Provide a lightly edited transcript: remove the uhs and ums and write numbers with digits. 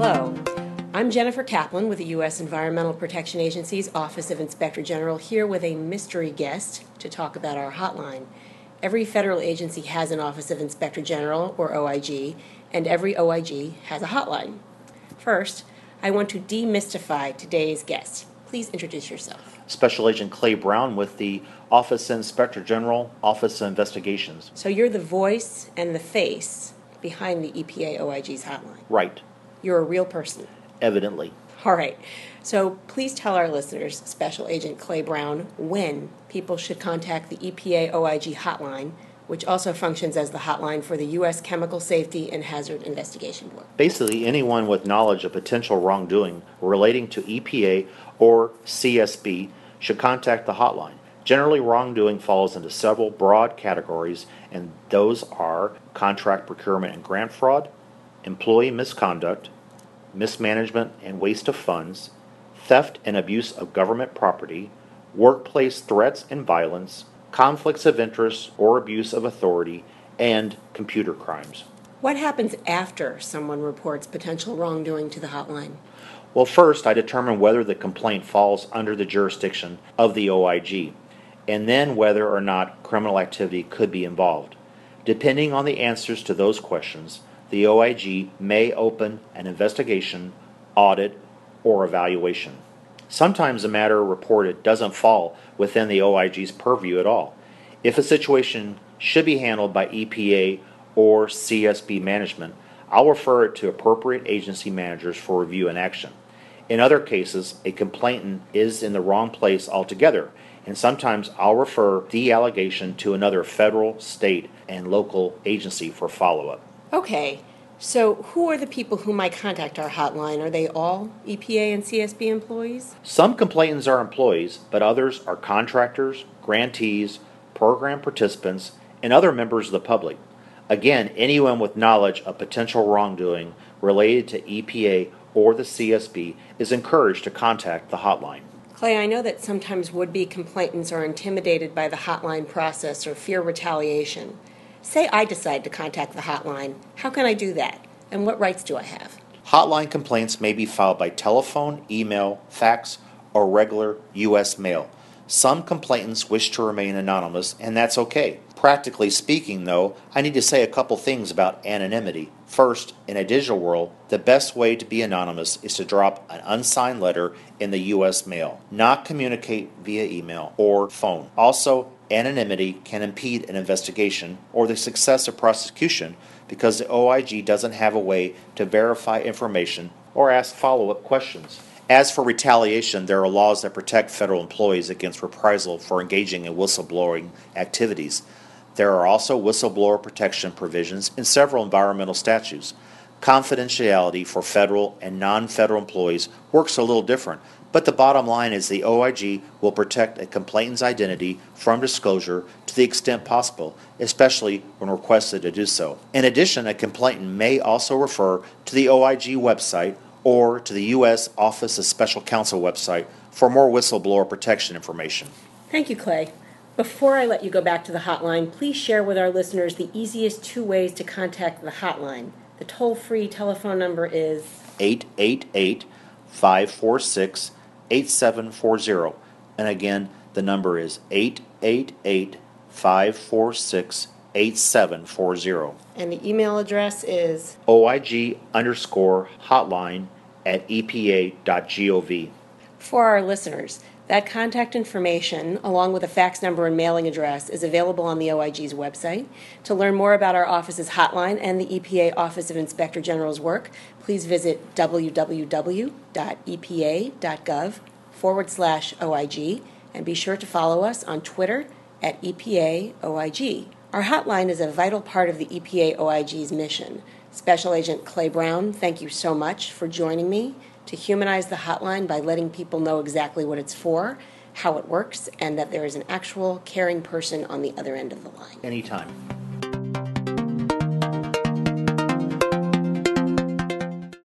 Hello, I'm Jennifer Kaplan with the U.S. Environmental Protection Agency's Office of Inspector General, here with a mystery guest to talk about our hotline. Every federal agency has an Office of Inspector General, or OIG, and every OIG has a hotline. First, I want to demystify today's guest. Please introduce yourself. Special Agent Clay Brown with the Office of Inspector General, Office of Investigations. So you're the voice and the face behind the EPA OIG's hotline. Right. You're a real person. Evidently. All right. So please tell our listeners, Special Agent Clay Brown, when people should contact the EPA OIG hotline, which also functions as the hotline for the U.S. Chemical Safety and Hazard Investigation Board. Basically, anyone with knowledge of potential wrongdoing relating to EPA or CSB should contact the hotline. Generally, wrongdoing falls into several broad categories, and those are contract procurement and grant fraud, employee misconduct, mismanagement and waste of funds, theft and abuse of government property, workplace threats and violence, conflicts of interest or abuse of authority, and computer crimes. What happens after someone reports potential wrongdoing to the hotline? Well, first, I determine whether the complaint falls under the jurisdiction of the OIG, and then whether or not criminal activity could be involved. Depending on the answers to those questions, the OIG may open an investigation, audit, or evaluation. Sometimes the matter reported doesn't fall within the OIG's purview at all. If a situation should be handled by EPA or CSB management, I'll refer it to appropriate agency managers for review and action. In other cases, a complainant is in the wrong place altogether, and sometimes I'll refer the allegation to another federal, state, and local agency for follow-up. Okay, so who are the people who might contact our hotline? Are they all EPA and CSB employees? Some complainants are employees, but others are contractors, grantees, program participants, and other members of the public. Again, anyone with knowledge of potential wrongdoing related to EPA or the CSB is encouraged to contact the hotline. Clay, I know that sometimes would-be complainants are intimidated by the hotline process or fear retaliation. Say I decide to contact the hotline. How can I do that? And what rights do I have? Hotline complaints may be filed by telephone, email, fax, or regular U.S. mail. Some complainants wish to remain anonymous, and that's okay. Practically speaking, though, I need to say a couple things about anonymity. First, in a digital world, the best way to be anonymous is to drop an unsigned letter in the U.S. mail, not communicate via email or phone. Also, anonymity can impede an investigation or the success of prosecution because the OIG doesn't have a way to verify information or ask follow-up questions. As for retaliation, there are laws that protect federal employees against reprisal for engaging in whistleblowing activities. There are also whistleblower protection provisions in several environmental statutes. Confidentiality for federal and non-federal employees works a little different, but the bottom line is the OIG will protect a complainant's identity from disclosure to the extent possible, especially when requested to do so. In addition, a complainant may also refer to the OIG website or to the U.S. Office of Special Counsel website for more whistleblower protection information. Thank you, Clay. Before I let you go back to the hotline, please share with our listeners the easiest two ways to contact the hotline. The toll-free telephone number is 888-546-8740. And again, the number is 888-546-8740. And the email address is OIG_hotline@epa.gov. For our listeners, that contact information, along with a fax number and mailing address, is available on the OIG's website. To learn more about our office's hotline and the EPA Office of Inspector General's work, please visit www.epa.gov/OIG and be sure to follow us on Twitter at EPA OIG. Our hotline is a vital part of the EPA OIG's mission. Special Agent Clay Brown, thank you so much for joining me to humanize the hotline by letting people know exactly what it's for, how it works, and that there is an actual caring person on the other end of the line. Anytime.